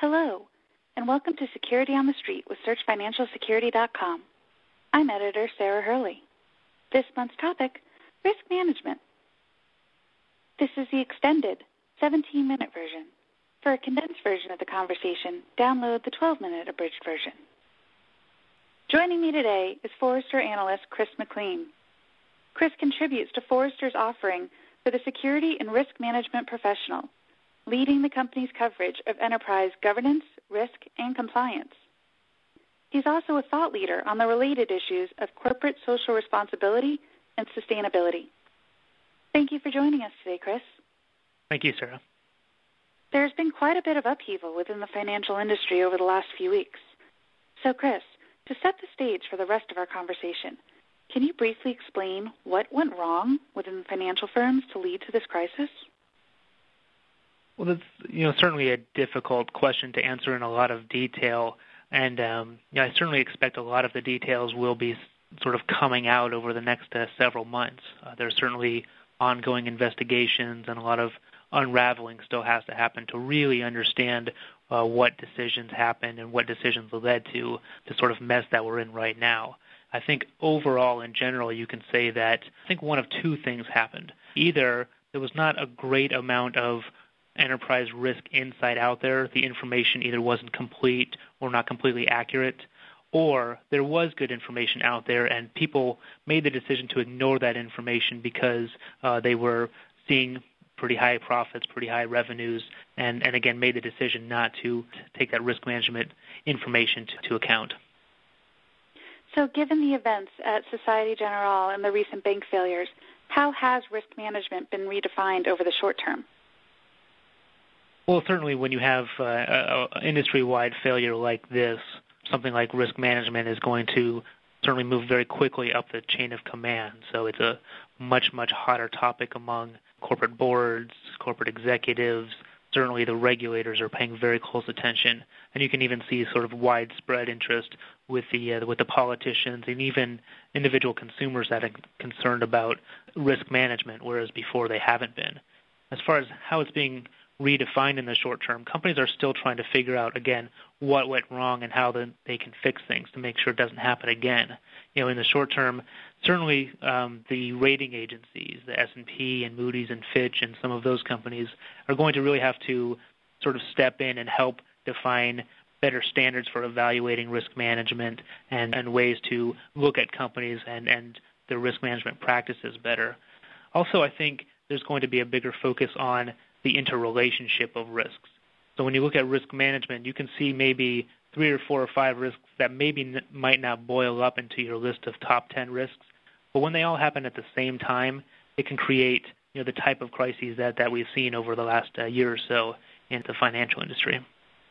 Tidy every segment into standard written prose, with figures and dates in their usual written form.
Hello, and welcome to Security on the Street with SearchFinancialSecurity.com. I'm editor Sarah Hurley. This month's topic, risk management. This is the extended 17-minute version. For a condensed version of the conversation, download the 12-minute abridged version. Joining me today is Forrester analyst Chris McLean. Chris contributes to Forrester's offering for the security and risk management professional, leading the company's coverage of enterprise governance, risk, and compliance. He's also a thought leader on the related issues of corporate social responsibility and sustainability. Thank you for joining us today, Chris. Thank you, Sarah. There's been quite a bit of upheaval within the financial industry over the last few weeks. So, Chris, to set the stage for the rest of our conversation, can you briefly explain what went wrong within financial firms to lead to this crisis? Well, that's certainly a difficult question to answer in a lot of detail, and I certainly expect a lot of the details will be sort of coming out over the next several months. There's certainly ongoing investigations, and a lot of unraveling still has to happen to really understand what decisions happened and what decisions led to the sort of mess that we're in right now. I think overall, in general, you can say that I think one of two things happened. Either there was not a great amount of enterprise risk insight out there, the information either wasn't complete or not completely accurate, or there was good information out there and people made the decision to ignore that information because they were seeing pretty high profits, pretty high revenues, and again made the decision not to take that risk management information to account. So given the events at Societe Generale and the recent bank failures, how has risk management been redefined over the short term? Well, certainly when you have an industry-wide failure like this, something like risk management is going to certainly move very quickly up the chain of command. So it's a much, much hotter topic among corporate boards, corporate executives. Certainly the regulators are paying very close attention. And you can even see sort of widespread interest with the politicians and even individual consumers that are concerned about risk management, whereas before they haven't been. As far as how it's being redefined in the short term, companies are still trying to figure out, again, what went wrong and how they can fix things to make sure it doesn't happen again. In the short term, certainly the rating agencies, the S&P and Moody's and Fitch and some of those companies are going to really have to sort of step in and help define better standards for evaluating risk management and ways to look at companies and their risk management practices better. Also, I think there's going to be a bigger focus on the interrelationship of risks. So when you look at risk management, you can see maybe 3 or 4 or 5 risks that maybe might not boil up into your list of top 10 risks, but when they all happen at the same time, it can create the type of crises that we've seen over the last year or so in the financial industry.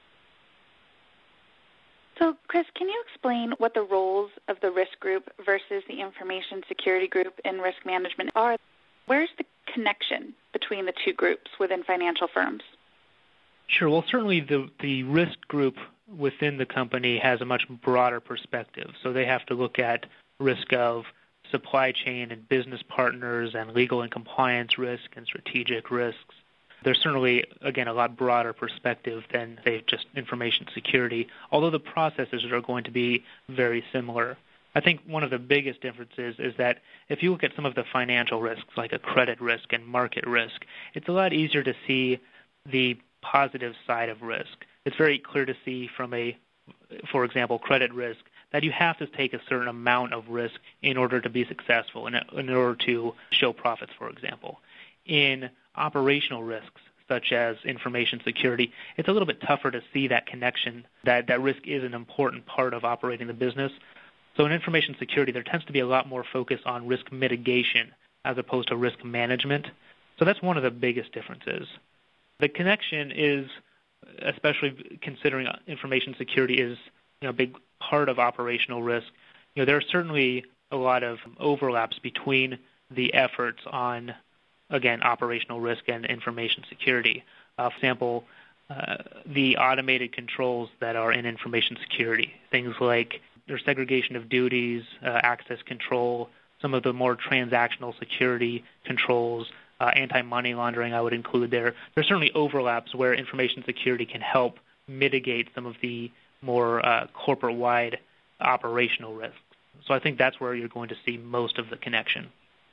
So, Chris, can you explain what the roles of the risk group versus the information security group in risk management are? Where's the connection between the two groups within financial firms? Sure. Well, certainly the risk group within the company has a much broader perspective. So they have to look at risk of supply chain and business partners and legal and compliance risk and strategic risks. There's certainly, again, a lot broader perspective than, say, just information security, although the processes are going to be very similar. I think one of the biggest differences is that if you look at some of the financial risks, like a credit risk and market risk, it's a lot easier to see the positive side of risk. It's very clear to see from for example, credit risk, that you have to take a certain amount of risk in order to be successful, in order to show profits, for example. In operational risks, such as information security, it's a little bit tougher to see that connection, that risk is an important part of operating the business. So in information security, there tends to be a lot more focus on risk mitigation as opposed to risk management. So that's one of the biggest differences. The connection is, especially considering information security is a big part of operational risk, there are certainly a lot of overlaps between the efforts on, again, operational risk and information security. For example, the automated controls that are in information security, things like there's segregation of duties, access control, some of the more transactional security controls, anti-money laundering I would include there. There's certainly overlaps where information security can help mitigate some of the more corporate-wide operational risks. So I think that's where you're going to see most of the connection.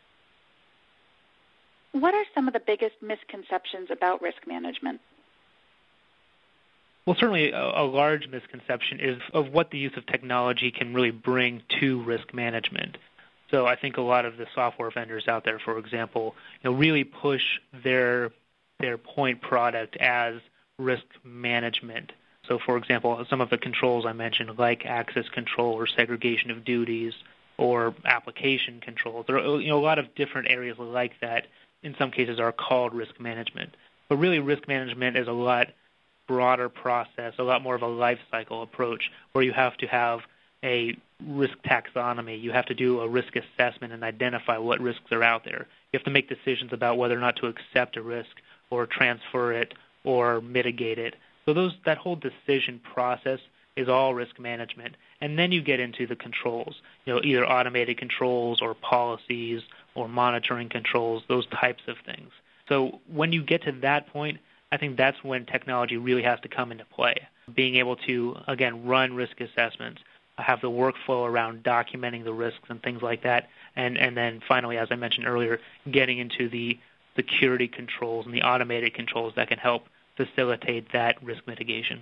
What are some of the biggest misconceptions about risk management? Well, certainly a large misconception is of what the use of technology can really bring to risk management. So I think a lot of the software vendors out there, for example, really push their point product as risk management. So, for example, some of the controls I mentioned, like access control or segregation of duties or application controls, there are a lot of different areas like that. In some cases, are called risk management. But really, risk management is a lot broader process, a lot more of a life cycle approach, where you have to have a risk taxonomy. You have to do a risk assessment and identify what risks are out there. You have to make decisions about whether or not to accept a risk or transfer it or mitigate it. So that whole decision process is all risk management. And then you get into the controls, either automated controls or policies or monitoring controls, those types of things. So when you get to that point, I think that's when technology really has to come into play. Being able to, again, run risk assessments, have the workflow around documenting the risks and things like that, and then finally, as I mentioned earlier, getting into the security controls and the automated controls that can help facilitate that risk mitigation.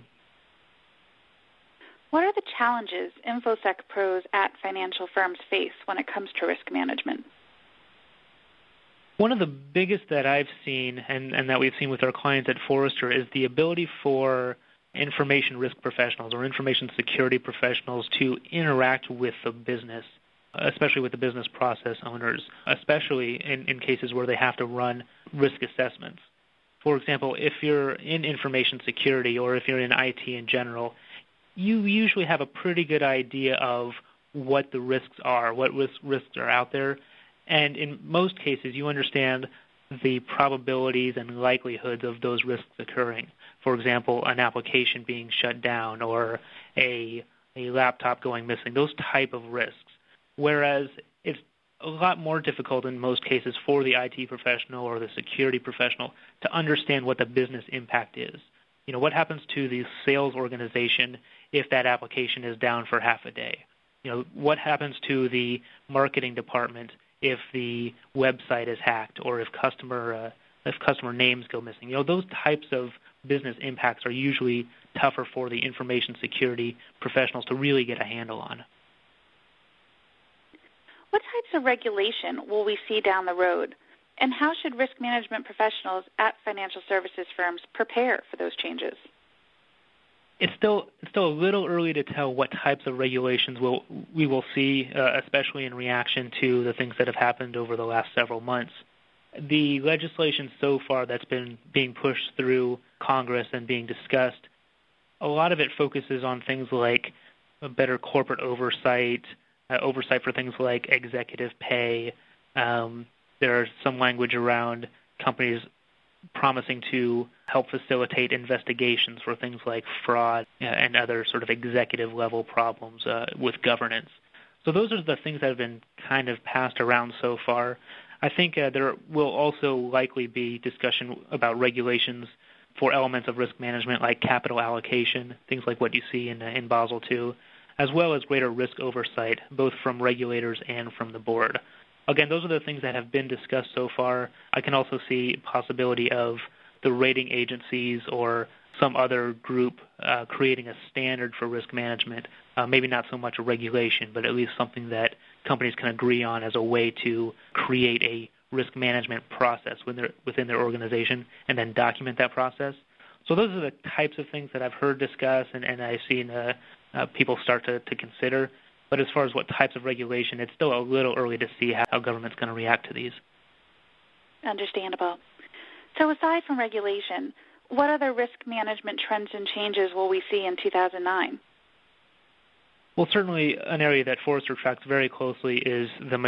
What are the challenges InfoSec pros at financial firms face when it comes to risk management? One of the biggest that I've seen and that we've seen with our clients at Forrester is the ability for information risk professionals or information security professionals to interact with the business, especially with the business process owners, especially in cases where they have to run risk assessments. For example, if you're in information security or if you're in IT in general, you usually have a pretty good idea of what the risks are, what risks are out there. And in most cases, you understand the probabilities and likelihoods of those risks occurring. For example, an application being shut down or a laptop going missing, those type of risks. Whereas it's a lot more difficult in most cases for the IT professional or the security professional to understand what the business impact is. What happens to the sales organization if that application is down for half a day? What happens to the marketing department if the website is hacked or if customer names go missing? Those types of business impacts are usually tougher for the information security professionals to really get a handle on. What types of regulation will we see down the road, and how should risk management professionals at financial services firms prepare for those changes? It's still a little early to tell what types of regulations we will see, especially in reaction to the things that have happened over the last several months. The legislation so far that's been being pushed through Congress and being discussed, a lot of it focuses on things like better corporate oversight for things like executive pay. There's some language around companies promising to help facilitate investigations for things like fraud and other sort of executive-level problems with governance. So those are the things that have been kind of passed around so far. I think there will also likely be discussion about regulations for elements of risk management like capital allocation, things like what you see in Basel II, as well as greater risk oversight, both from regulators and from the board. Again, those are the things that have been discussed so far. I can also see possibility of the rating agencies or some other group creating a standard for risk management, maybe not so much a regulation, but at least something that companies can agree on as a way to create a risk management process within their organization and then document that process. So those are the types of things that I've heard discussed and I've seen people start to consider. But as far as what types of regulation, it's still a little early to see how government's going to react to these. Understandable. So aside from regulation, what other risk management trends and changes will we see in 2009? Well, certainly an area that Forrester tracks very closely is the